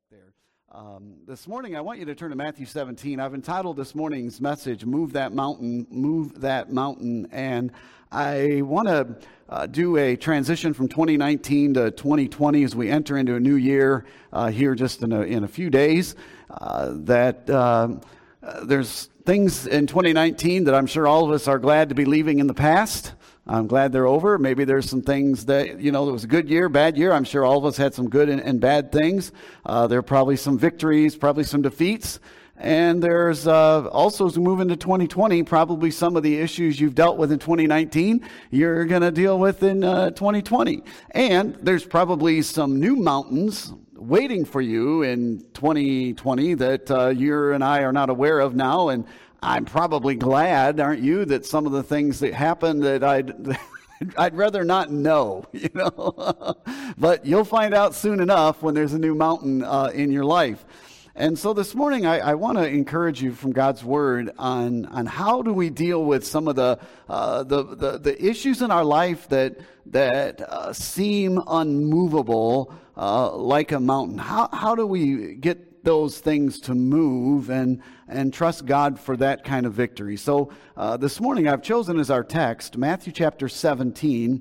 there. This morning, I want you to turn to Matthew 17. I've entitled this morning's message, Move That Mountain, Move That Mountain. And I want to do a transition from 2019 to 2020 as we enter into a new year here just in a few days. There's things in 2019 that I'm sure all of us are glad to be leaving in the past. I'm glad they're over. Maybe there's some things that, it was a good year, bad year. I'm sure all of us had some good and bad things. There are probably some victories, probably some defeats. And there's also, as we move into 2020, probably some of the issues you've dealt with in 2019, you're going to deal with in 2020. And there's probably some new mountains waiting for you in 2020 that you and I are not aware of now. And I'm probably glad, aren't you, that some of the things that happened that I'd rather not know, But you'll find out soon enough when there's a new mountain in your life. And so this morning, I want to encourage you from God's Word on how do we deal with some of the issues in our life that seem unmovable like a mountain. How do we get those things to move and trust God for that kind of victory? So this morning I've chosen as our text Matthew chapter 17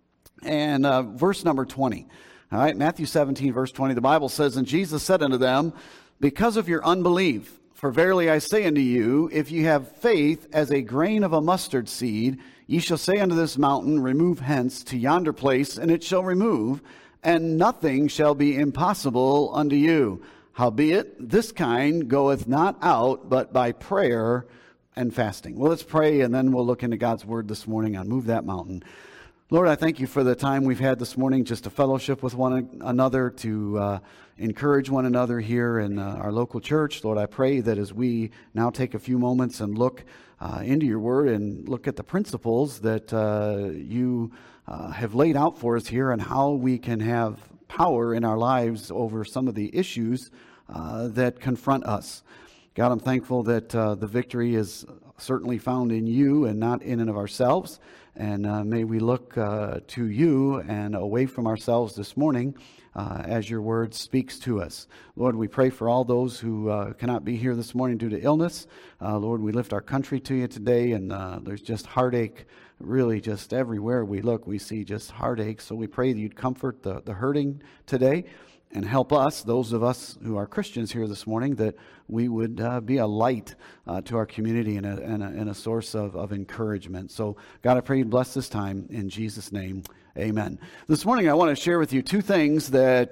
and verse number 20. All right, Matthew 17 verse 20, the Bible says, "And Jesus said unto them, Because of your unbelief, for verily I say unto you, if ye have faith as a grain of a mustard seed, ye shall say unto this mountain, Remove hence to yonder place, and it shall remove, and nothing shall be impossible unto you. Howbeit, this kind goeth not out, but by prayer and fasting." Well, let's pray, and then we'll look into God's Word this morning on Move That Mountain. Lord, I thank you for the time we've had this morning just to fellowship with one another, to encourage one another here in our local church. Lord, I pray that as we now take a few moments and look into your Word and look at the principles that you have laid out for us here and how we can have power in our lives over some of the issues that confront us. God, I'm thankful that the victory is certainly found in you and not in and of ourselves. And may we look to you and away from ourselves this morning as your word speaks to us. Lord, we pray for all those who cannot be here this morning due to illness. Lord, we lift our country to you today, and there's just heartache. Really, just everywhere we look, we see just heartache. So we pray that you'd comfort the hurting today and help us, those of us who are Christians here this morning, that we would be a light to our community and a source of encouragement. So, God, I pray you'd bless this time in Jesus' name. Amen. This morning, I want to share with you two things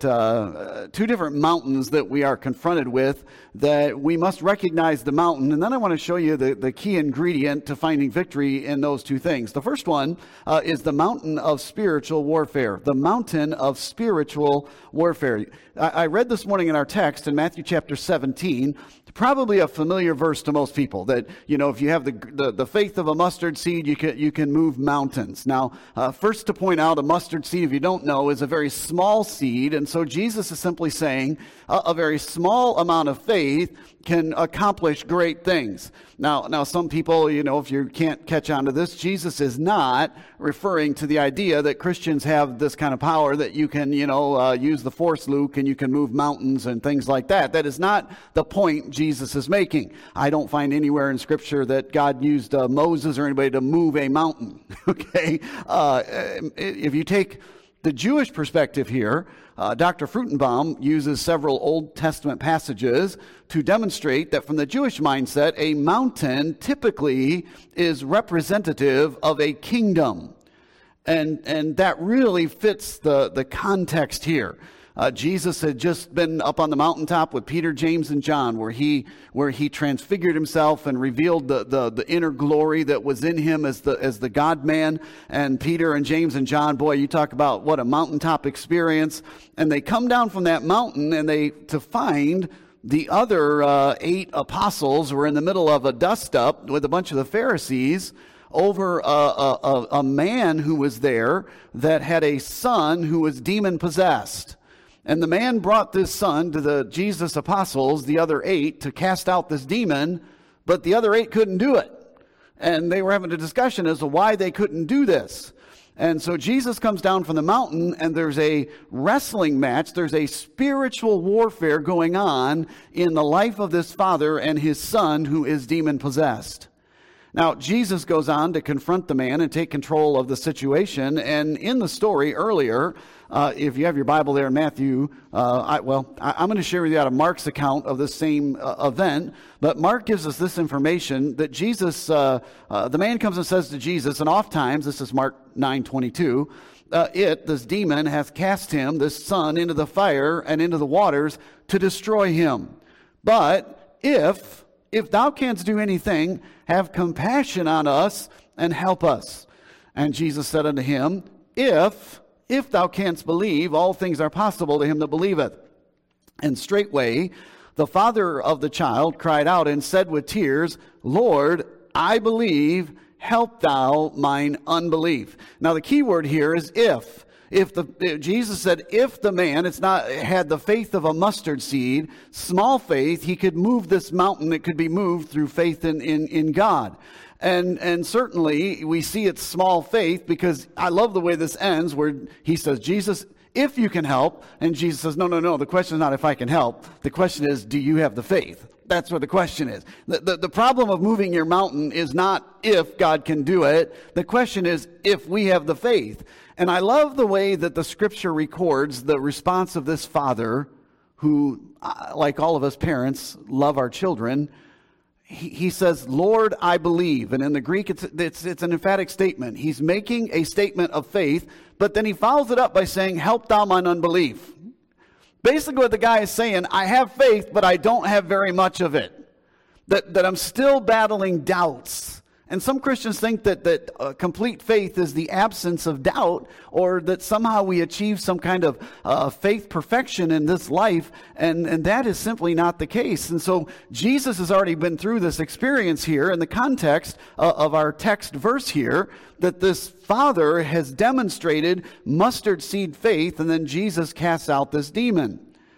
two different mountains that we are confronted with, that we must recognize the mountain. And then I want to show you the key ingredient to finding victory in those two things. The first one is the mountain of spiritual warfare. The mountain of spiritual warfare. I read this morning in our text in Matthew chapter 17, probably a familiar verse to most people, that, if you have the faith of a mustard seed, you can move mountains. Now, first to point out, a mustard seed, if you don't know, is a very small seed. And so Jesus is simply saying a very small amount of faith can accomplish great things. Now, some people, if you can't catch on to this, Jesus is not referring to the idea that Christians have this kind of power that you can, use the force, Luke, and you can move mountains and things like that. That is not the point Jesus is making. I don't find anywhere in Scripture that God used Moses or anybody to move a mountain. Okay? If you take the Jewish perspective here, Dr. Fruchtenbaum uses several Old Testament passages to demonstrate that from the Jewish mindset, a mountain typically is representative of a kingdom. And that really fits the context here. Jesus had just been up on the mountaintop with Peter, James, and John, where he transfigured himself and revealed the inner glory that was in him as the God-man. And Peter and James and John, boy, you talk about what a mountaintop experience. And they come down from that mountain and to find the other 8 apostles were in the middle of a dust-up with a bunch of the Pharisees over a man who was there that had a son who was demon-possessed. And the man brought this son to the Jesus apostles, the other 8, to cast out this demon, but the other 8 couldn't do it. And they were having a discussion as to why they couldn't do this. And so Jesus comes down from the mountain, and there's a wrestling match. There's a spiritual warfare going on in the life of this father and his son who is demon-possessed. Now, Jesus goes on to confront the man and take control of the situation. And in the story earlier, if you have your Bible there in Matthew, I'm going to share with you out of Mark's account of this same event. But Mark gives us this information that Jesus, the man comes and says to Jesus, and oftentimes, this is Mark 9:22, this demon, hath cast him, this son, into the fire and into the waters to destroy him. But if thou canst do anything, have compassion on us and help us. And Jesus said unto him, If thou canst believe, all things are possible to him that believeth. And straightway the father of the child cried out and said with tears, Lord, I believe, help thou mine unbelief. Now the key word here is if. Jesus said, if the man had the faith of a mustard seed, small faith, he could move this mountain. It could be moved through faith in God. And certainly we see it's small faith, because I love the way this ends, where he says, Jesus, if you can help. And Jesus says, no. The question is not if I can help. The question is, do you have the faith? That's what the question is. The problem of moving your mountain is not if God can do it. The question is if we have the faith. And I love the way that the scripture records the response of this father who, like all of us parents, love our children. He says, Lord, I believe. And in the Greek, it's an emphatic statement. He's making a statement of faith, but then he follows it up by saying, help thou mine unbelief. Basically what the guy is saying, I have faith, but I don't have very much of it. That I'm still battling doubts. And some Christians think that complete faith is the absence of doubt, or that somehow we achieve some kind of faith perfection in this life, and that is simply not the case. And so Jesus has already been through this experience here in the context of our text verse here, that this father has demonstrated mustard seed faith, and then Jesus casts out this demon.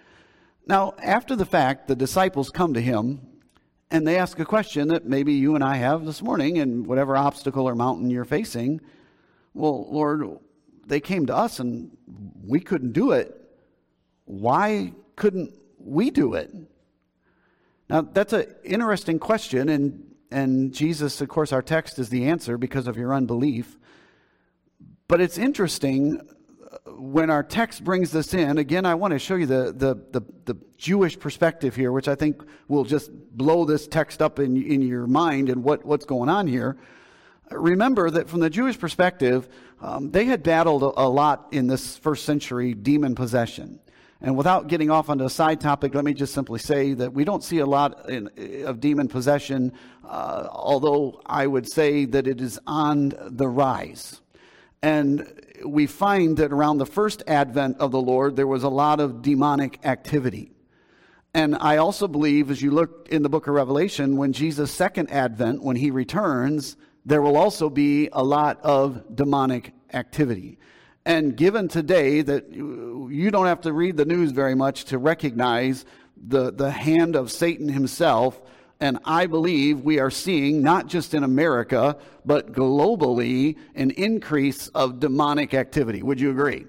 Now, after the fact, the disciples come to him, and they ask a question that maybe you and I have this morning, and whatever obstacle or mountain you're facing. Well, Lord, they came to us and we couldn't do it. Why couldn't we do it? Now, that's an interesting question, and Jesus, of course, our text is the answer because of your unbelief. But it's interesting when our text brings this in. Again, I want to show you the Jewish perspective here, which I think will just blow this text up in your mind and what's going on here. Remember that from the Jewish perspective, they had battled a lot in this first century demon possession. And without getting off onto a side topic, let me just simply say that we don't see a lot of demon possession, although I would say that it is on the rise. And we find that around the first advent of the Lord, there was a lot of demonic activity. And I also believe, as you look in the book of Revelation, when Jesus' second advent, when he returns, there will also be a lot of demonic activity. And given today that you don't have to read the news very much to recognize the hand of Satan himself, and I believe we are seeing, not just in America, but globally, an increase of demonic activity. Would you agree?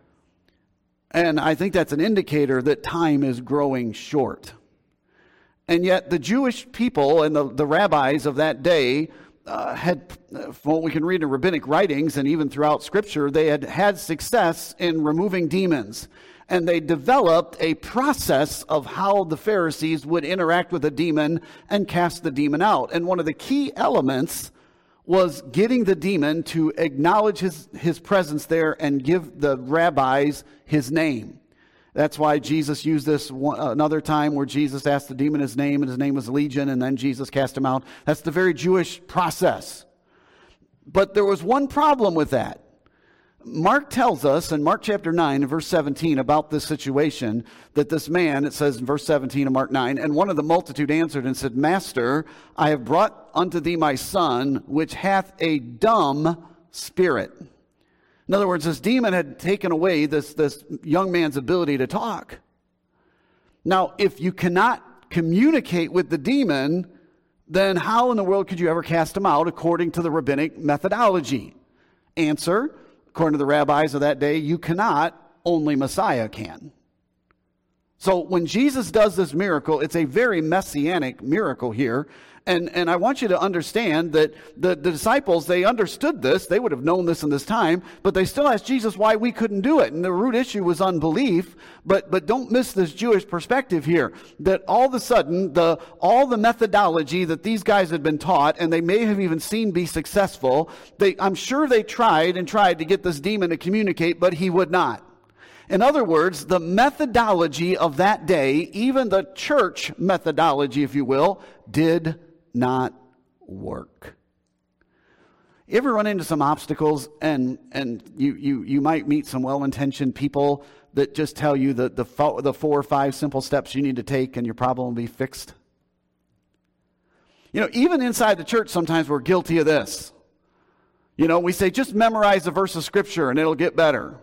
And I think that's an indicator that time is growing short. And yet the Jewish people and the rabbis of that day had, from what we can read in rabbinic writings and even throughout Scripture, they had success in removing demons. And they developed a process of how the Pharisees would interact with a demon and cast the demon out. And one of the key elements was getting the demon to acknowledge his presence there and give the rabbis his name. That's why Jesus used this another time where Jesus asked the demon his name, and his name was Legion, and then Jesus cast him out. That's the very Jewish process. But there was one problem with that. Mark tells us in Mark chapter 9 and verse 17 about this situation, that this man, it says in verse 17 of Mark 9, and one of the multitude answered and said, Master, I have brought unto thee my son, which hath a dumb spirit. In other words, this demon had taken away this young man's ability to talk. Now, if you cannot communicate with the demon, then how in the world could you ever cast him out according to the rabbinic methodology? Answer, according to the rabbis of that day, you cannot, only Messiah can. So when Jesus does this miracle, it's a very messianic miracle here. And I want you to understand that the disciples, they understood this. They would have known this in this time, but they still asked Jesus why we couldn't do it. And the root issue was unbelief. But don't miss this Jewish perspective here, that all of a sudden, all the methodology that these guys had been taught, and they may have even seen be successful, I'm sure they tried to get this demon to communicate, but he would not. In other words, the methodology of that day, even the church methodology, if you will, did not work. You ever run into some obstacles and you might meet some well-intentioned people that just tell you the 4 or 5 simple steps you need to take and your problem will be fixed? Even inside the church, sometimes we're guilty of this. We say, just memorize a verse of Scripture and it'll get better.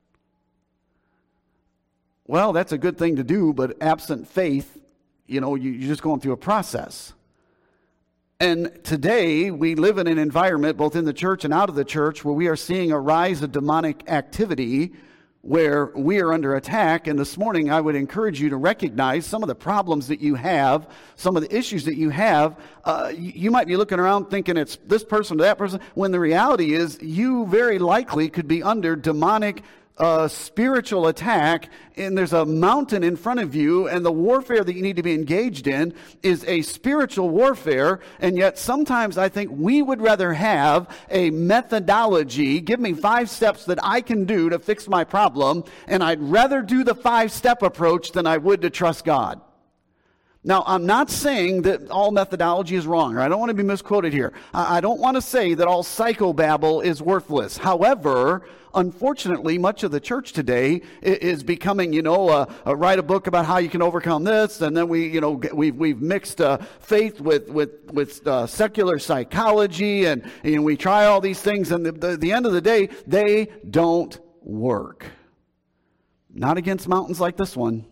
Well, that's a good thing to do, but absent faith, you're just going through a process. And today, we live in an environment, both in the church and out of the church, where we are seeing a rise of demonic activity, where we are under attack. And this morning, I would encourage you to recognize some of the problems that you have, some of the issues that you have. You might be looking around thinking it's this person or that person, when the reality is you very likely could be under demonic spiritual attack, and there's a mountain in front of you, and the warfare that you need to be engaged in is a spiritual warfare. And yet sometimes I think we would rather have a methodology, give me 5 steps that I can do to fix my problem, and I'd rather do the 5-step approach than I would to trust God. Now, I'm not saying that all methodology is wrong, or I don't want to be misquoted here. I don't want to say that all psychobabble is worthless. However, unfortunately, much of the church today is becoming, write a book about how you can overcome this, and then we've mixed faith with secular psychology, and we try all these things, and at the end of the day, they don't work. Not against mountains like this one.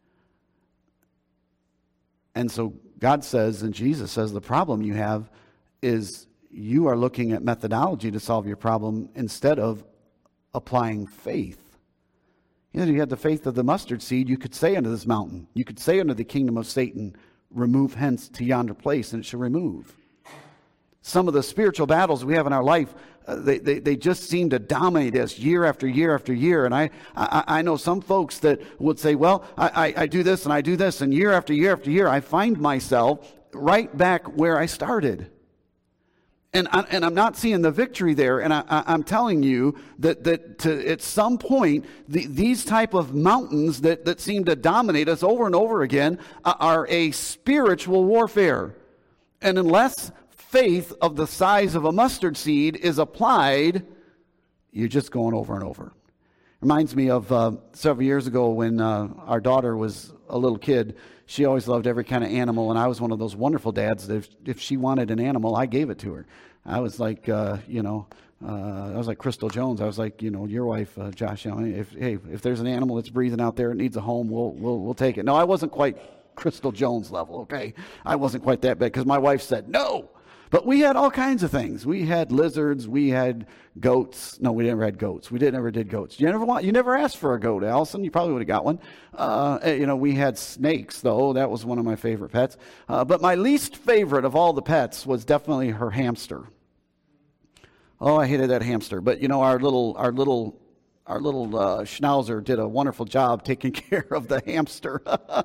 And so God says, and Jesus says, the problem you have is you are looking at methodology to solve your problem instead of applying faith. You had the faith of the mustard seed. You could say unto this mountain, you could say unto the kingdom of Satan, remove hence to yonder place, and it shall remove. Some of the spiritual battles we have in our life, they just seem to dominate us year after year after year. And I know some folks that would say, well, I do this and I do this, and year after year after year, I find myself right back where I started. And I'm not seeing the victory there. And I'm telling you that at some point, these type of mountains that seem to dominate us over and over again are a spiritual warfare. And unless faith of the size of a mustard seed is applied, you're just going over and over. Reminds me of several years ago when our daughter was a little kid. She always loved every kind of animal, and I was one of those wonderful dads that if she wanted an animal, I gave it to her. I was like, I was like Crystal Jones. I was like, your wife, Josh. If there's an animal that's breathing out there, it needs a home, we'll take it. No, I wasn't quite Crystal Jones level. Okay, I wasn't quite that bad because my wife said no. But we had all kinds of things. We had lizards. We had goats. No, we never had goats. We never did goats. You never asked for a goat, Allison. You probably would have got one. We had snakes, though. That was one of my favorite pets. But my least favorite of all the pets was definitely her hamster. Oh, I hated that hamster. But our little schnauzer did a wonderful job taking care of the hamster.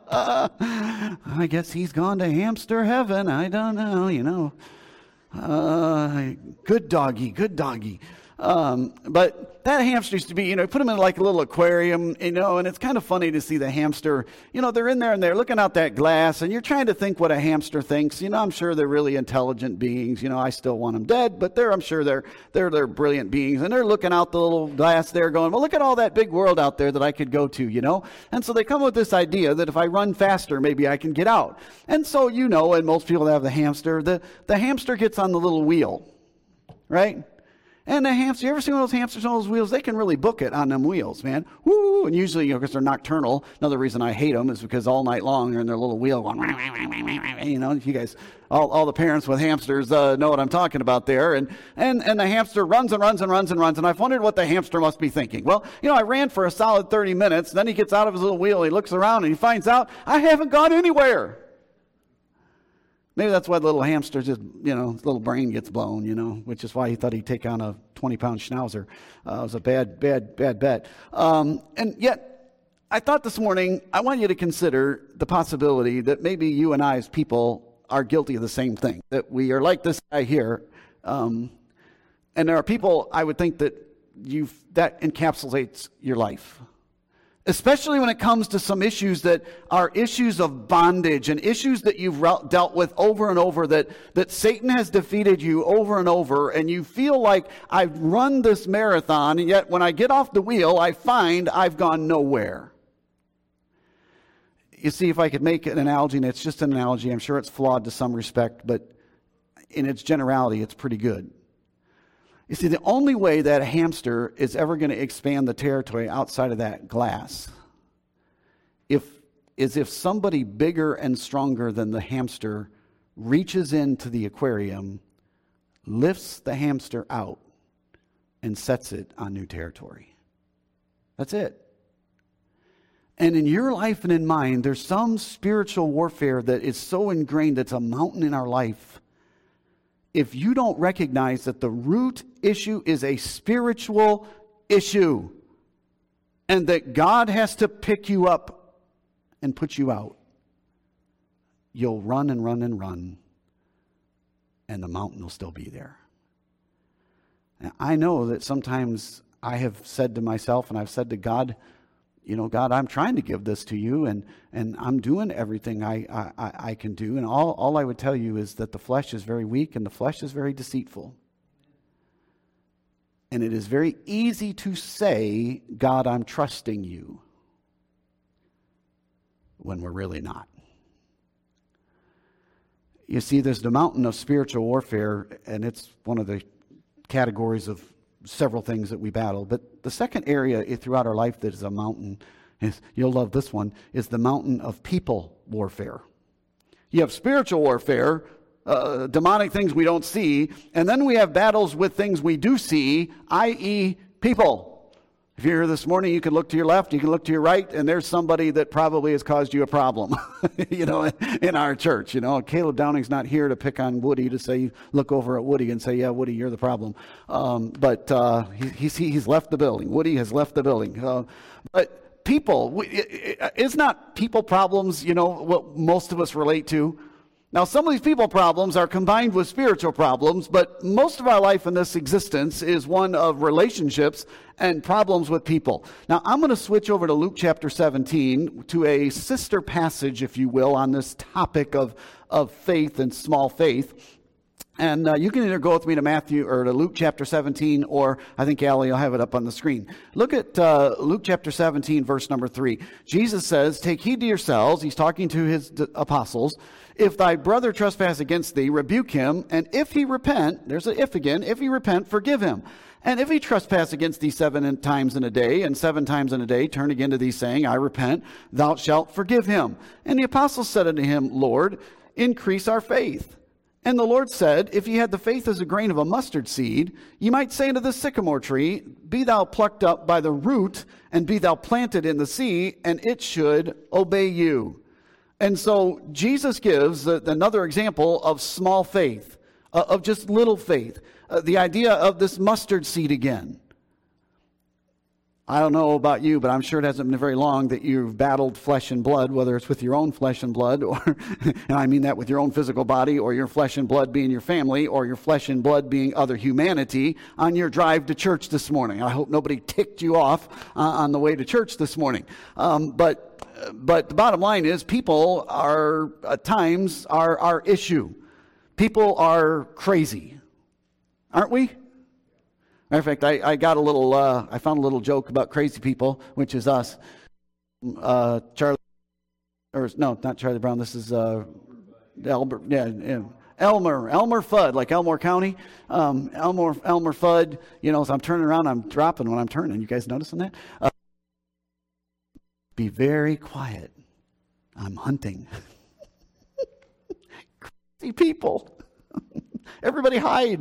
I guess he's gone to hamster heaven. I don't know. Good doggy. But that hamster used to be, put them in like a little aquarium, and it's kind of funny to see the hamster, they're in there and they're looking out that glass, and you're trying to think what a hamster thinks. I'm sure they're really intelligent beings. I still want them dead, but I'm sure they're brilliant beings, and they're looking out the little glass there going, well, look at all that big world out there that I could go to, And so they come up with this idea that if I run faster, maybe I can get out. And so, and most people that have the hamster, the hamster gets on the little wheel, right? And the hamster, you ever seen one of those hamsters on those wheels? They can really book it on them wheels, man. Woo! And usually, because they're nocturnal. Another reason I hate them is because all night long they're in their little wheel going, you guys, all the parents with hamsters know what I'm talking about there. And the hamster runs and runs and runs and runs. And I've wondered what the hamster must be thinking. Well, I ran for a solid 30 minutes. Then he gets out of his little wheel. He looks around and he finds out I haven't gone anywhere. Maybe that's why the little hamster just, his little brain gets blown, which is why he thought he'd take on a 20-pound schnauzer. It was a bad bet. And yet, I thought this morning, I want you to consider the possibility that maybe you and I as people are guilty of the same thing, that we are like this guy here. And there are people, I would think, that encapsulates your life. Especially when it comes to some issues that are issues of bondage and issues that you've dealt with over and over, that Satan has defeated you over and over, and you feel like I've run this marathon, and yet when I get off the wheel, I find I've gone nowhere. You see, if I could make an analogy, and it's just an analogy, I'm sure it's flawed to some respect, but in its generality, it's pretty good. You see, the only way that a hamster is ever going to expand the territory outside of that glass is if somebody bigger and stronger than the hamster reaches into the aquarium, lifts the hamster out, and sets it on new territory. That's it. And in your life and in mine, there's some spiritual warfare that is so ingrained, it's a mountain in our life. If you don't recognize that the root issue is a spiritual issue and that God has to pick you up and put you out, you'll run and run and run, and the mountain will still be there. And I know that sometimes I have said to myself, and I've said to God, God, I'm trying to give this to you, and I'm doing everything I can do. And all I would tell you is that the flesh is very weak and the flesh is very deceitful. And it is very easy to say, God, I'm trusting you, when we're really not. You see, there's the mountain of spiritual warfare, and it's one of the categories of several things that we battle. But the second area throughout our life that is a mountain, you'll love this one, is the mountain of people warfare. You have spiritual warfare, demonic things we don't see, and then we have battles with things we do see, i.e. people. If you're here this morning, you can look to your left, you can look to your right, and there's somebody that probably has caused you a problem, in our church. Caleb Downing's not here to pick on Woody, to say, look over at Woody and say, yeah, Woody, you're the problem. But he's left the building. Woody has left the building. But people, it's not people problems, what most of us relate to. Now, some of these people problems are combined with spiritual problems, but most of our life in this existence is one of relationships and problems with people. Now, I'm going to switch over to Luke chapter 17, to a sister passage, if you will, on this topic of faith and small faith. And you can either go with me to Matthew or to Luke chapter 17, or I think Allie will have it up on the screen. Look at Luke chapter 17, verse number 3. Jesus says, "Take heed to yourselves," he's talking to his apostles, "if thy brother trespass against thee, rebuke him, and if he repent," there's an if again, "if he repent, forgive him. And if he trespass against thee 7 times in a day, and 7 times in a day turn again to thee, saying, I repent, thou shalt forgive him. And the apostles said unto him, Lord, increase our faith. And the Lord said, if ye had the faith as a grain of a mustard seed, ye might say unto this sycamore tree, Be thou plucked up by the root, and be thou planted in the sea, and it should obey you." And so Jesus gives another example of small faith, of just little faith. The idea of this mustard seed again. I don't know about you, but I'm sure it hasn't been very long that you've battled flesh and blood, whether it's with your own flesh and blood, or, and I mean that with your own physical body, or your flesh and blood being your family, or your flesh and blood being other humanity on your drive to church this morning. I hope nobody ticked you off on the way to church this morning. But the bottom line is, people are at times our issue. People are crazy, aren't we? Matter of fact, I found a little joke about crazy people, which is us. Not Charlie Brown. This is Albert. Yeah, Elmer Fudd, like Elmore County. Elmer Fudd, as I'm turning around, I'm dropping when I'm turning. You guys noticing that? Be very quiet. I'm hunting. Crazy people. Everybody hide,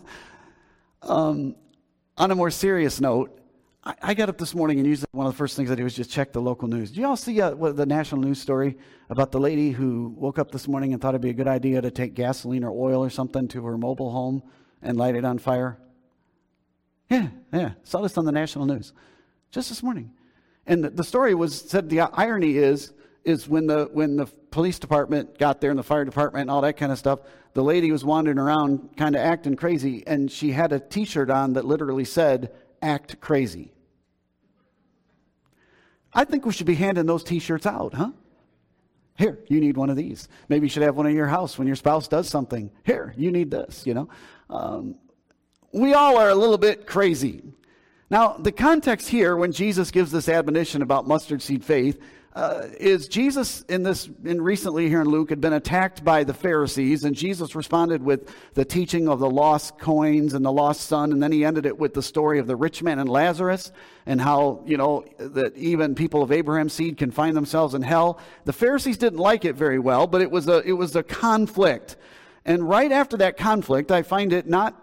On a more serious note, I got up this morning and usually one of the first things I do is just check the local news. Did you all see the national news story about the lady who woke up this morning and thought it'd be a good idea to take gasoline or oil or something to her mobile home and light it on fire? Yeah. Saw this on the national news just this morning. And the story said the irony is when the police department got there and the fire department and all that kind of stuff, the lady was wandering around kind of acting crazy, and she had a T-shirt on that literally said, "Act crazy." I think we should be handing those T-shirts out, huh? Here, you need one of these. Maybe you should have one in your house when your spouse does something. Here, you need this, We all are a little bit crazy. Now, the context here, when Jesus gives this admonition about mustard seed faith, is Jesus recently here in Luke had been attacked by the Pharisees, and Jesus responded with the teaching of the lost coins and the lost son, and then he ended it with the story of the rich man and Lazarus, and how, that even people of Abraham's seed can find themselves in hell. The Pharisees didn't like it very well, but it was a conflict. And right after that conflict, I find it not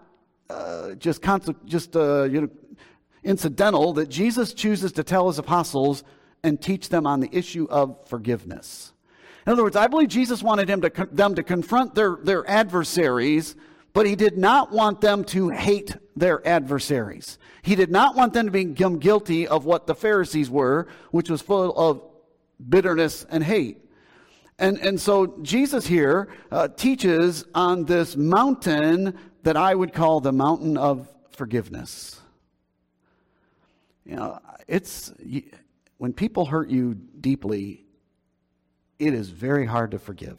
incidental that Jesus chooses to tell his apostles and teach them on the issue of forgiveness. In other words, I believe Jesus wanted them to confront their adversaries, but he did not want them to hate their adversaries. He did not want them to become guilty of what the Pharisees were, which was full of bitterness and hate. And so Jesus here teaches on this mountain that I would call the mountain of forgiveness. When people hurt you deeply, it is very hard to forgive.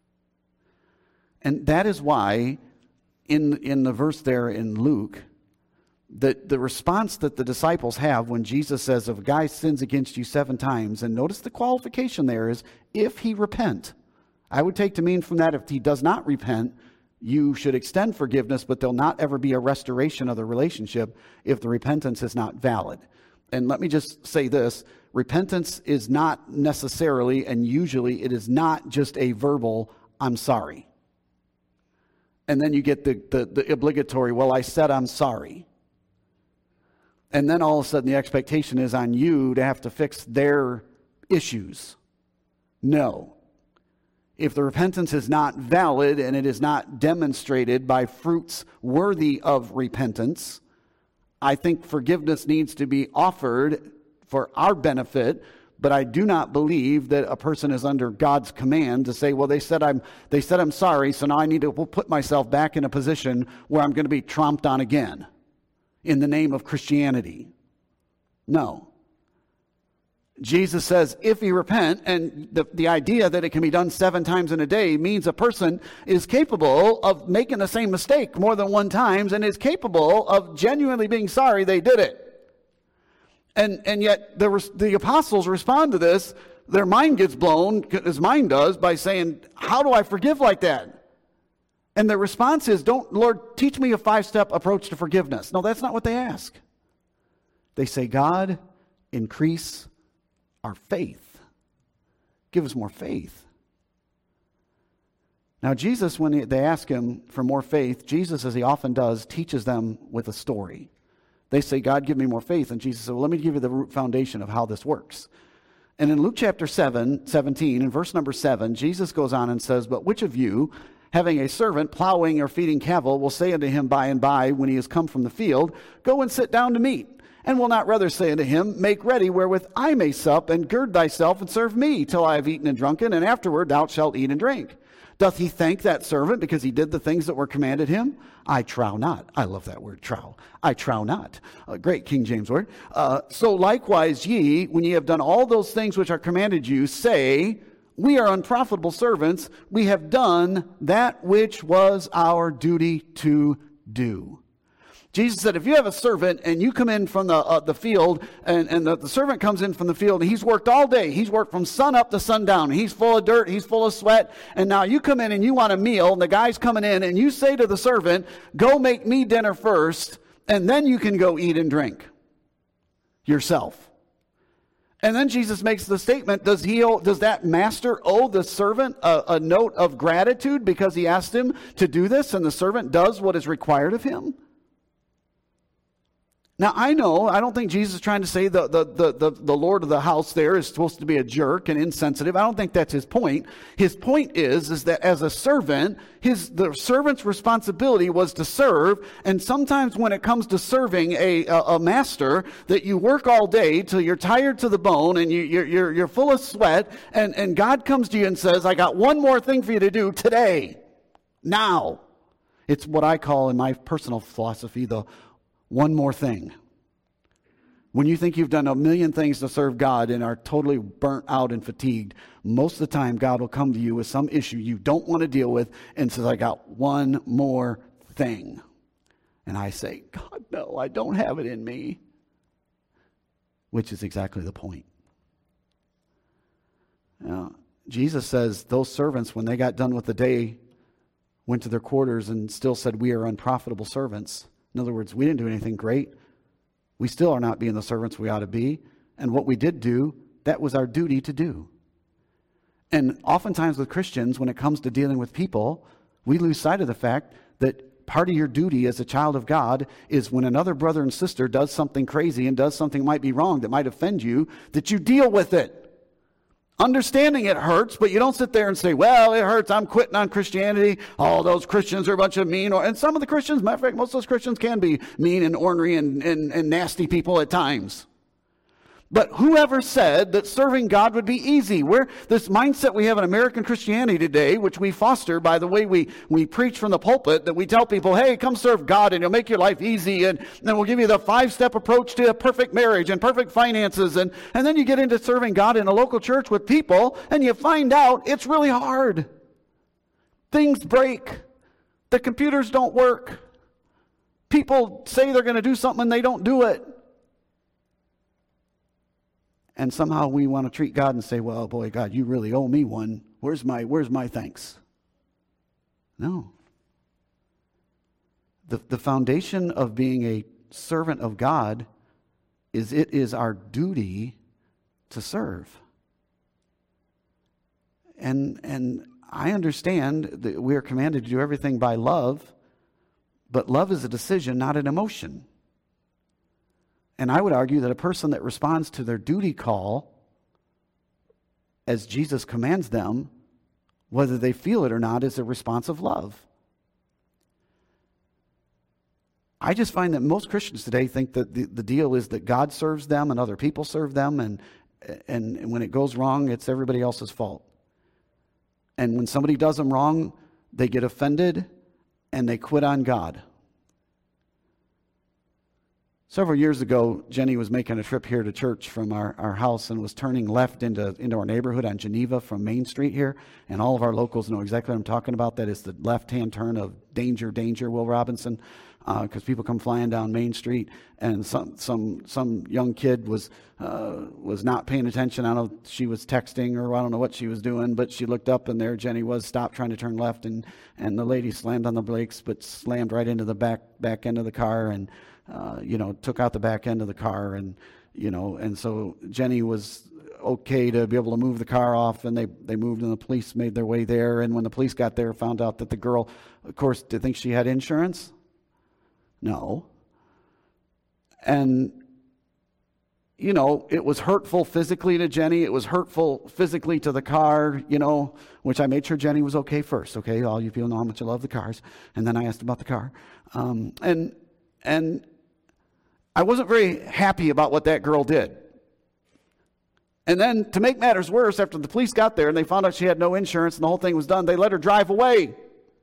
And that is why in the verse there in Luke, the response that the disciples have when Jesus says, if a guy sins against you 7 times, and notice the qualification there is, if he repent. I would take to mean from that, if he does not repent, you should extend forgiveness, but there'll not ever be a restoration of the relationship if the repentance is not valid. And let me just say this, repentance is not necessarily, and usually it is not just a verbal, I'm sorry. And then you get the obligatory, well, I said I'm sorry. And then all of a sudden the expectation is on you to have to fix their issues. No. If the repentance is not valid and it is not demonstrated by fruits worthy of repentance, I think forgiveness needs to be offered for our benefit, but I do not believe that a person is under God's command to say, well, they said I'm sorry, so now I need to put myself back in a position where I'm going to be tromped on again in the name of Christianity. No. Jesus says, if you repent, and the idea that it can be done 7 times in a day means a person is capable of making the same mistake more than 1 time and is capable of genuinely being sorry they did it. And yet the apostles respond to this. Their mind gets blown, as mine does, by saying, how do I forgive like that? And the response is, Lord, teach me a 5-step approach to forgiveness. No, that's not what they ask. They say, God, increase our faith. Give us more faith. Now, Jesus, when they ask him for more faith, Jesus, as he often does, teaches them with a story. They say, God, give me more faith. And Jesus said, well, let me give you the root foundation of how this works. And in Luke chapter 17, in verse number 7, Jesus goes on and says, but which of you, having a servant plowing or feeding cattle, will say unto him by and by, when he is come from the field, go and sit down to meat? And will not rather say unto him, make ready wherewith I may sup, and gird thyself and serve me till I have eaten and drunken, and afterward thou shalt eat and drink. Doth he thank that servant because he did the things that were commanded him? I trow not. I love that word, trow. I trow not. Great King James word. So likewise ye, when ye have done all those things which are commanded you, say, we are unprofitable servants. We have done that which was our duty to do. Jesus said, if you have a servant and you come in from the field and the servant comes in from the field and he's worked all day, he's worked from sun up to sundown, he's full of dirt, he's full of sweat, and now you come in and you want a meal and the guy's coming in and you say to the servant, go make me dinner first and then you can go eat and drink yourself. And then Jesus makes the statement, does that master owe the servant a note of gratitude because he asked him to do this and the servant does what is required of him? Now, I don't think Jesus is trying to say the Lord of the house there is supposed to be a jerk and insensitive. I don't think that's his point. His point is that as a servant, the servant's responsibility was to serve. And sometimes when it comes to serving a master, that you work all day till you're tired to the bone and you're full of sweat. And God comes to you and says, I got one more thing for you to do today. Now. It's what I call in my personal philosophy the one more thing. When you think you've done a million things to serve God and are totally burnt out and fatigued, most of the time God will come to you with some issue you don't want to deal with and says, I got one more thing. And I say, God, no, I don't have it in me. Which is exactly the point. Now, Jesus says those servants, when they got done with the day, went to their quarters and still said, we are unprofitable servants. In other words, we didn't do anything great. We still are not being the servants we ought to be. And what we did do, that was our duty to do. And oftentimes with Christians, when it comes to dealing with people, we lose sight of the fact that part of your duty as a child of God is when another brother and sister does something crazy and does something might be wrong that might offend you, that you deal with it. Understanding it hurts, but you don't sit there and say, well, it hurts, I'm quitting on Christianity. All those Christians are a bunch of mean, and some of the Christians, matter of fact, most of those Christians can be mean and ornery and nasty people at times. But whoever said that serving God would be easy? This mindset we have in American Christianity today, which we foster by the way we preach from the pulpit, that we tell people, hey, come serve God and it'll make your life easy, and then we'll give you the 5-step approach to a perfect marriage and perfect finances, and then you get into serving God in a local church with people, and you find out it's really hard. Things break. The computers don't work. People say they're going to do something and they don't do it. And somehow we want to treat God and say, well, boy, God, you really owe me one. Where's my thanks? No. The foundation of being a servant of God is it is our duty to serve. And I understand that we are commanded to do everything by love, but love is a decision, not an emotion. And I would argue that a person that responds to their duty call as Jesus commands them, whether they feel it or not, is a response of love. I just find that most Christians today think that the deal is that God serves them and other people serve them, and when it goes wrong, it's everybody else's fault. And when somebody does them wrong, they get offended and they quit on God. Several years ago, Jenny was making a trip here to church from our house and was turning left into our neighborhood on Geneva from Main Street here. And all of our locals know exactly what I'm talking about. That is the left-hand turn of danger, Will Robinson, because people come flying down Main Street. And some young kid was not paying attention. I don't know, she was texting or I don't know what she was doing, but she looked up and there Jenny was, stopped trying to turn left, and the lady slammed on the brakes, but slammed right into the back end of the car and took out the back end of the car, and so Jenny was okay to be able to move the car off, and they moved, and the police made their way there. And when the police got there, found out that the girl, of course, did think she had insurance? No. And it was hurtful physically to Jenny. It was hurtful physically to the car, which I made sure Jenny was okay first. Okay, all you people know how much I love the cars. And then I asked about the car. And I wasn't very happy about what that girl did. And then to make matters worse, after the police got there and they found out she had no insurance and the whole thing was done, they let her drive away.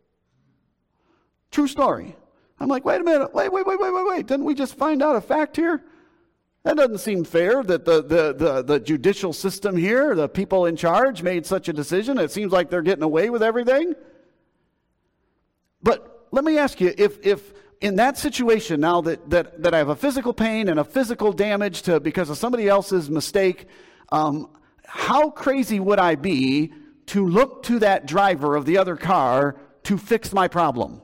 True story. I'm like, wait a minute, wait. Didn't we just find out a fact here? That doesn't seem fair that the judicial system here, the people in charge, made such a decision. It seems like they're getting away with everything. But let me ask you, if in that situation, now that I have a physical pain and a physical damage because of somebody else's mistake, how crazy would I be to look to that driver of the other car to fix my problem?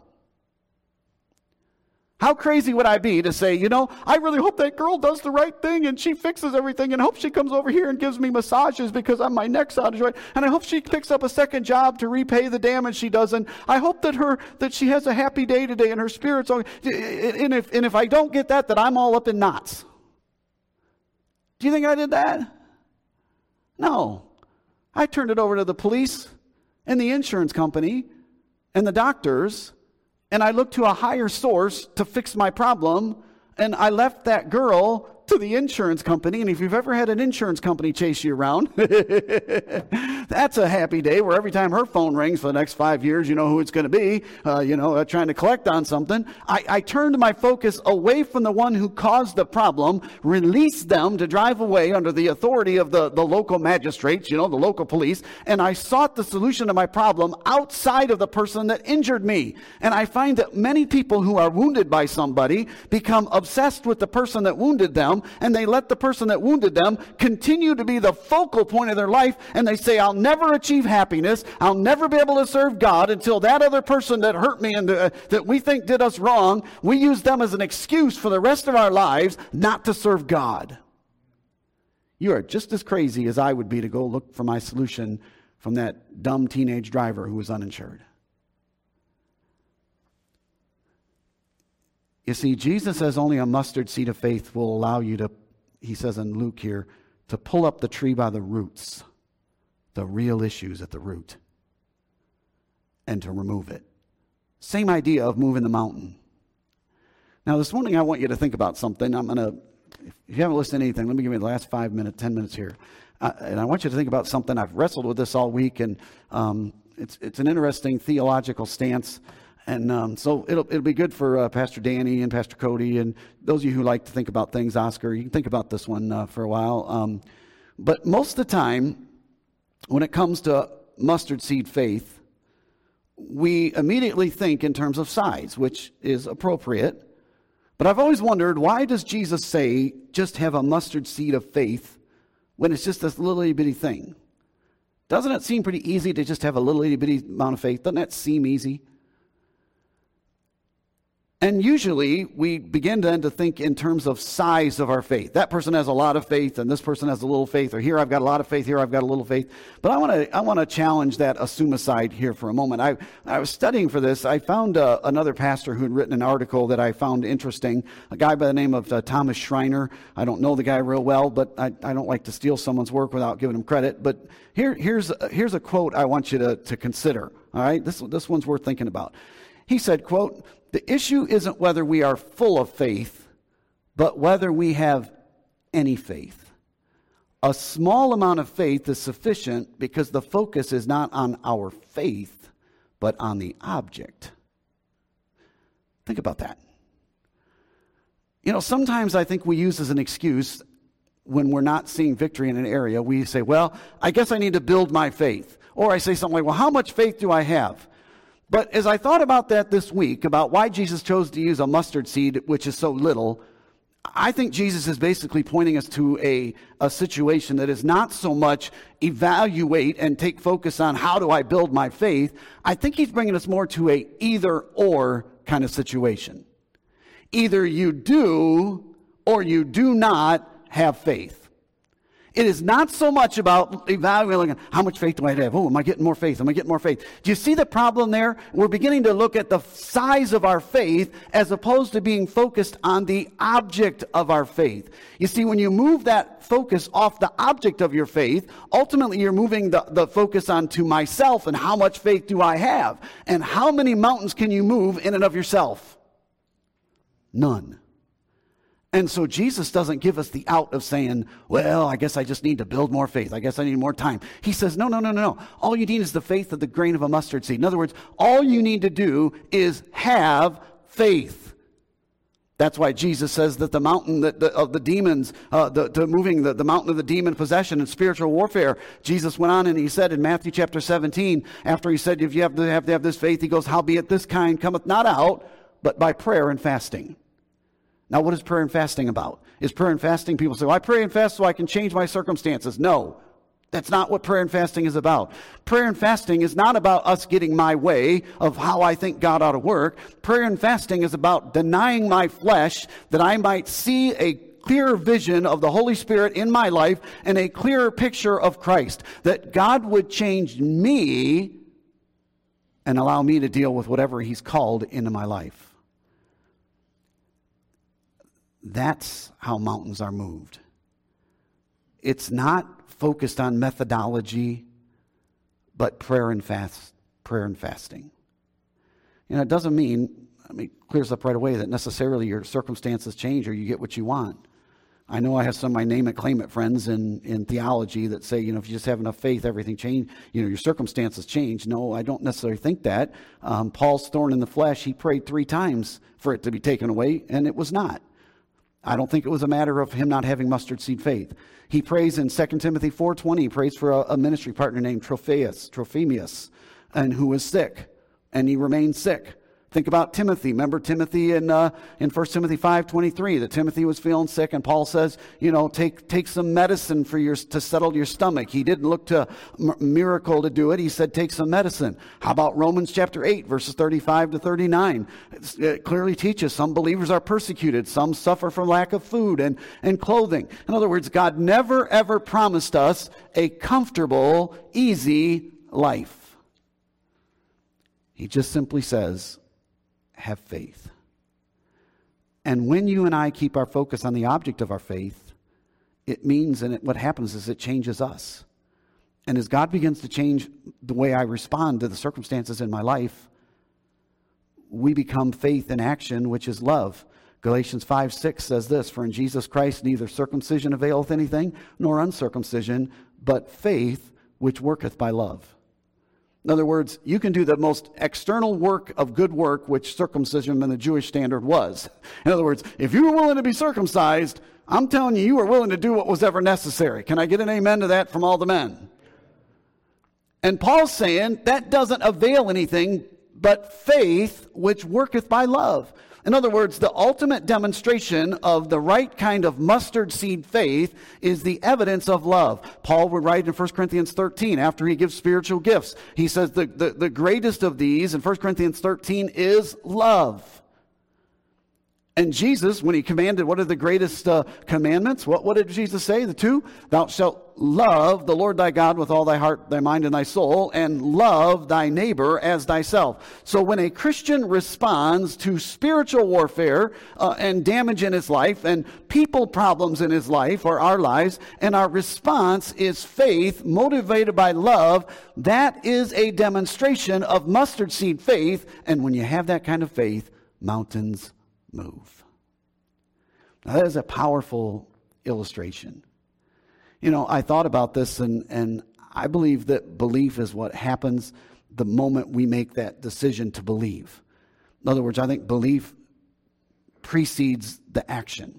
How crazy would I be to say, I really hope that girl does the right thing and she fixes everything, and hope she comes over here and gives me massages because my neck's out of joint, and I hope she picks up a second job to repay the damage she does, and I hope that she has a happy day today and her spirit's okay. And if I don't get that I'm all up in knots. Do you think I did that? No. I turned it over to the police and the insurance company and the doctors, and I looked to a higher source to fix my problem, and I left that girl to the insurance company. And if you've ever had an insurance company chase you around, that's a happy day where every time her phone rings for the next 5 years, you know who it's going to be, trying to collect on something. I turned my focus away from the one who caused the problem, released them to drive away under the authority of the local magistrates, the local police, and I sought the solution to my problem outside of the person that injured me. And I find that many people who are wounded by somebody become obsessed with the person that wounded them, and they let the person that wounded them continue to be the focal point of their life, and they say, I'll never achieve happiness, I'll never be able to serve God until that other person that hurt me and that we think did us wrong, we use them as an excuse for the rest of our lives not to serve God. You are just as crazy as I would be to go look for my solution from that dumb teenage driver who was uninsured. You see, Jesus says only a mustard seed of faith will allow you to, he says in Luke here, to pull up the tree by the roots, the real issues at the root, and to remove it. Same idea of moving the mountain. Now, this morning I want you to think about something. If you haven't listened to anything, let me give you the last 5 minutes, 10 minutes here. And I want you to think about something. I've wrestled with this all week, and it's an interesting theological stance. And so it'll be good for Pastor Danny and Pastor Cody and those of you who like to think about things. Oscar, you can think about this one for a while. But most of the time, when it comes to mustard seed faith, we immediately think in terms of size, which is appropriate. But I've always wondered, why does Jesus say just have a mustard seed of faith when it's just this little itty-bitty thing? Doesn't it seem pretty easy to just have a little itty-bitty amount of faith? Doesn't that seem easy? And usually we begin then to think in terms of size of our faith. That person has a lot of faith and this person has a little faith, or here I've got a lot of faith, here I've got a little faith. But I want to challenge that assume-aside here for a moment. I was studying for this. I found another pastor who had written an article that I found interesting, a guy by the name of Thomas Schreiner. I don't know the guy real well, but I don't like to steal someone's work without giving him credit. But here's a quote I want you to consider. All right, this one's worth thinking about. He said, quote, "The issue isn't whether we are full of faith, but whether we have any faith. A small amount of faith is sufficient because the focus is not on our faith, but on the object." Think about that. Sometimes I think we use as an excuse when we're not seeing victory in an area, we say, well, I guess I need to build my faith. Or I say something like, well, how much faith do I have? But as I thought about that this week, about why Jesus chose to use a mustard seed, which is so little, I think Jesus is basically pointing us to a situation that is not so much evaluate and take focus on how do I build my faith. I think he's bringing us more to a either or kind of situation. Either you do or you do not have faith. It is not so much about evaluating how much faith do I have. Oh, am I getting more faith? Am I getting more faith? Do you see the problem there? We're beginning to look at the size of our faith as opposed to being focused on the object of our faith. You see, when you move that focus off the object of your faith, ultimately you're moving the focus onto myself and how much faith do I have? And how many mountains can you move in and of yourself? None. And so Jesus doesn't give us the out of saying, well, I guess I just need to build more faith. I guess I need more time. He says, no. All you need is the faith of the grain of a mustard seed. In other words, all you need to do is have faith. That's why Jesus says that the mountain of the demons, moving the mountain of the demon possession and spiritual warfare, Jesus went on and he said in Matthew chapter 17, after he said, if you have to have this faith, he goes, howbeit this kind cometh not out, but by prayer and fasting. Now, what is prayer and fasting about? Is prayer and fasting, people say, well, I pray and fast so I can change my circumstances. No, that's not what prayer and fasting is about. Prayer and fasting is not about us getting my way of how I think God ought to work. Prayer and fasting is about denying my flesh that I might see a clearer vision of the Holy Spirit in my life and a clearer picture of Christ. That God would change me and allow me to deal with whatever He's called into my life. That's how mountains are moved. It's not focused on methodology, but prayer and fasting. You know, it doesn't mean, it clears up right away that necessarily your circumstances change or you get what you want. I know I have some of my name it, claim it friends in theology that say, if you just have enough faith, everything change. Your circumstances change. No, I don't necessarily think that. Paul's thorn in the flesh, he prayed 3 times for it to be taken away, and it was not. I don't think it was a matter of him not having mustard seed faith. He prays in 2 Timothy 4:20. He prays for a ministry partner named Trophimus, and who was sick, and he remained sick. Think about Timothy. Remember Timothy in 1 Timothy 5:23 that Timothy was feeling sick, and Paul says, take some medicine to settle your stomach. He didn't look to miracle to do it. He said, take some medicine. How about Romans chapter 8, verses 35 to 39? It clearly teaches some believers are persecuted. Some suffer from lack of food and clothing. In other words, God never, ever promised us a comfortable, easy life. He just simply says, have faith. And when you and I keep our focus on the object of our faith, it means, and what happens is it changes us. And as God begins to change the way I respond to the circumstances in my life, we become faith in action, which is love. Galatians 5:6 says this, for in Jesus Christ neither circumcision availeth anything, nor uncircumcision, but faith which worketh by love. In other words, you can do the most external work of good work, which circumcision in the Jewish standard was. In other words, if you were willing to be circumcised, I'm telling you, you were willing to do what was ever necessary. Can I get an amen to that from all the men? And Paul's saying that doesn't avail anything but faith which worketh by love. In other words, the ultimate demonstration of the right kind of mustard seed faith is the evidence of love. Paul would write in 1 Corinthians 13, after he gives spiritual gifts, he says the greatest of these in 1 Corinthians 13 is love. And Jesus, when he commanded, what are the greatest commandments? What did Jesus say? The 2? Thou shalt love the Lord thy God with all thy heart, thy mind, and thy soul, and love thy neighbor as thyself. So when a Christian responds to spiritual warfare and damage in his life and people problems in his life or our lives, and our response is faith motivated by love, that is a demonstration of mustard seed faith. And when you have that kind of faith, mountains move. Now that is a powerful illustration. I thought about this and I believe that belief is what happens the moment we make that decision to believe. In other words, I think belief precedes the action.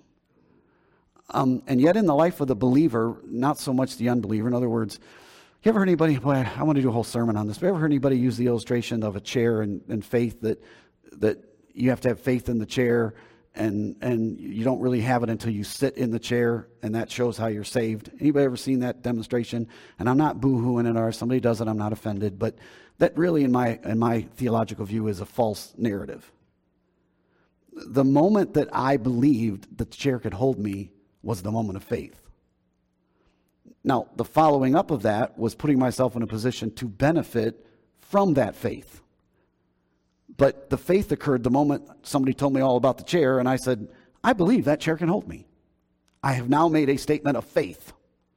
And yet in the life of the believer, not so much the unbeliever. In other words, you ever heard anybody, boy, I want to do a whole sermon on this, but ever heard anybody use the illustration of a chair and faith that you have to have faith in the chair and you don't really have it until you sit in the chair, and that shows how you're saved? Anybody ever seen that demonstration? And I'm not boo-hooing it, or if somebody does it, I'm not offended, but that really in my theological view is a false narrative. The moment that I believed that the chair could hold me was the moment of faith. Now, the following up of that was putting myself in a position to benefit from that faith. But the faith occurred the moment somebody told me all about the chair, and I said, I believe that chair can hold me. I have now made a statement of faith.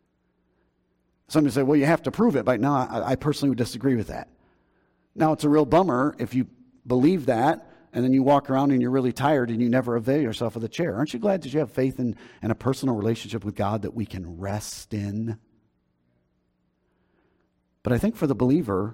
Somebody say, well, you have to prove it. But no, I personally would disagree with that. Now, it's a real bummer if you believe that, and then you walk around and you're really tired and you never avail yourself of the chair. Aren't you glad that you have faith in a personal relationship with God that we can rest in? But I think for the believer,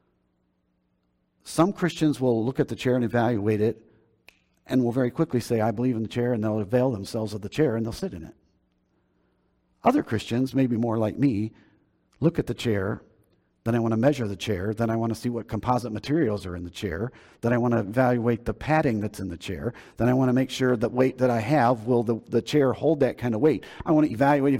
some Christians will look at the chair and evaluate it and will very quickly say, I believe in the chair, and they'll avail themselves of the chair and they'll sit in it. Other Christians, maybe more like me, look at the chair, Then I want to measure the chair. Then I want to see what composite materials are in the chair. Then I want to evaluate the padding that's in the chair. Then I want to make sure the weight that I have, will the chair hold that kind of weight? I want to evaluate.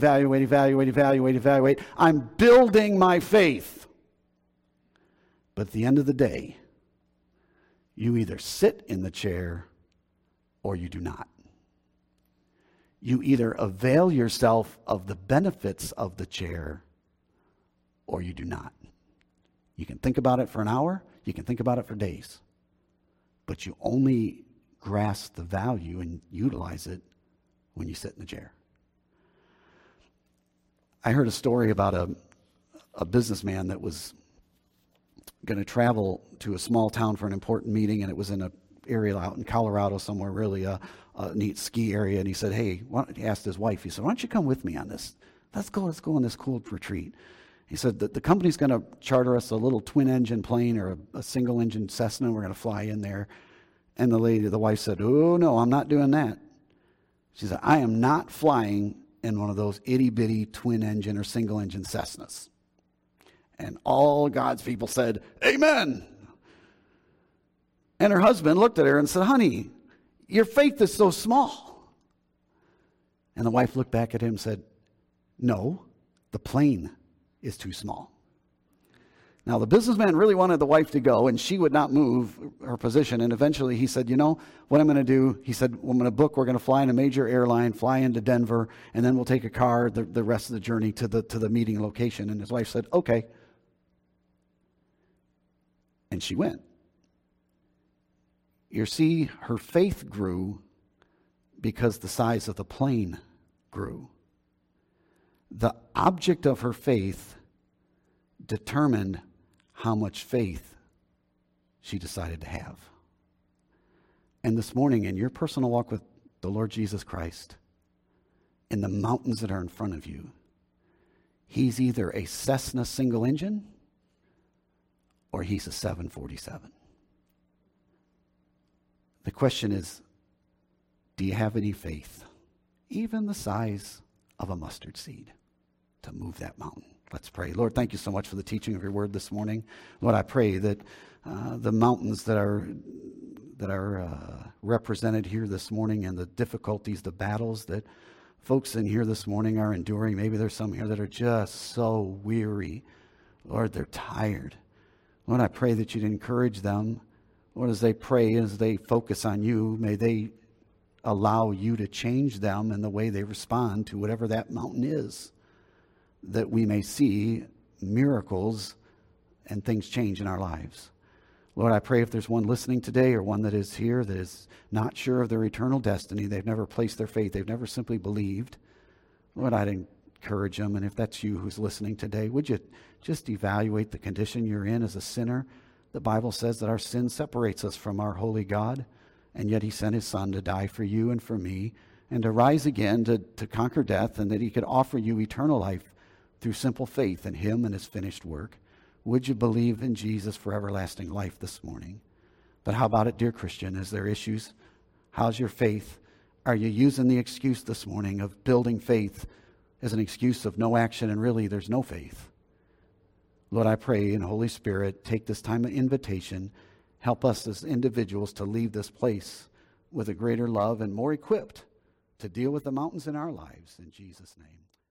I'm building my faith. But at the end of the day, you either sit in the chair or you do not. You either avail yourself of the benefits of the chair or you do not. You can think about it for an hour, you can think about it for days, but you only grasp the value and utilize it when you sit in the chair. I heard a story about a businessman that was going to travel to a small town for an important meeting, and it was in an area out in Colorado somewhere, really a neat ski area, and he said, hey, he asked his wife, he said, why don't you come with me on this? Let's go on this cool retreat. He said that the company's going to charter us a little twin-engine plane or a single-engine Cessna. We're going to fly in there. And the wife said, oh, no, I'm not doing that. She said, I am not flying in one of those itty-bitty twin-engine or single-engine Cessnas. And all God's people said, amen. And her husband looked at her and said, honey, your faith is so small. And the wife looked back at him and said, no, the plane is too small. Now, the businessman really wanted the wife to go, and she would not move her position. And eventually he said, you know, what I'm going to do, he said, we're going to fly in a major airline, fly into Denver, and then we'll take a car the rest of the journey to the meeting location. And his wife said, okay. And she went. You see, her faith grew because the size of the plane grew. The object of her faith determined how much faith she decided to have. And this morning, in your personal walk with the Lord Jesus Christ, in the mountains that are in front of you, he's either a Cessna single engine or he's a 747. The question is, do you have any faith, even the size of a mustard seed, to move that mountain? Let's pray. Lord, thank you so much for the teaching of your word this morning. Lord, I pray that the mountains that are represented here this morning, and the difficulties, the battles that folks in here this morning are enduring. Maybe there's some here that are just so weary. Lord, they're tired. Lord, I pray that you'd encourage them. Lord, as they pray, as they focus on you, may they allow you to change them in the way they respond to whatever that mountain is, that we may see miracles and things change in our lives. Lord, I pray if there's one listening today or one that is here that is not sure of their eternal destiny, they've never placed their faith, they've never simply believed, Lord, I'd encourage them. And if that's you who's listening today, would you just evaluate the condition you're in as a sinner? The Bible says that our sin separates us from our holy God, and yet he sent his Son to die for you and for me, and to rise again to conquer death, and that he could offer you eternal life through simple faith in him and his finished work. Would you believe in Jesus for everlasting life this morning? But how about it, dear Christian? Is there issues? How's your faith? Are you using the excuse this morning of building faith as an excuse of no action, and really there's no faith? Lord, I pray in Holy Spirit, take this time of invitation. Help us as individuals to leave this place with a greater love and more equipped to deal with the mountains in our lives. In Jesus' name.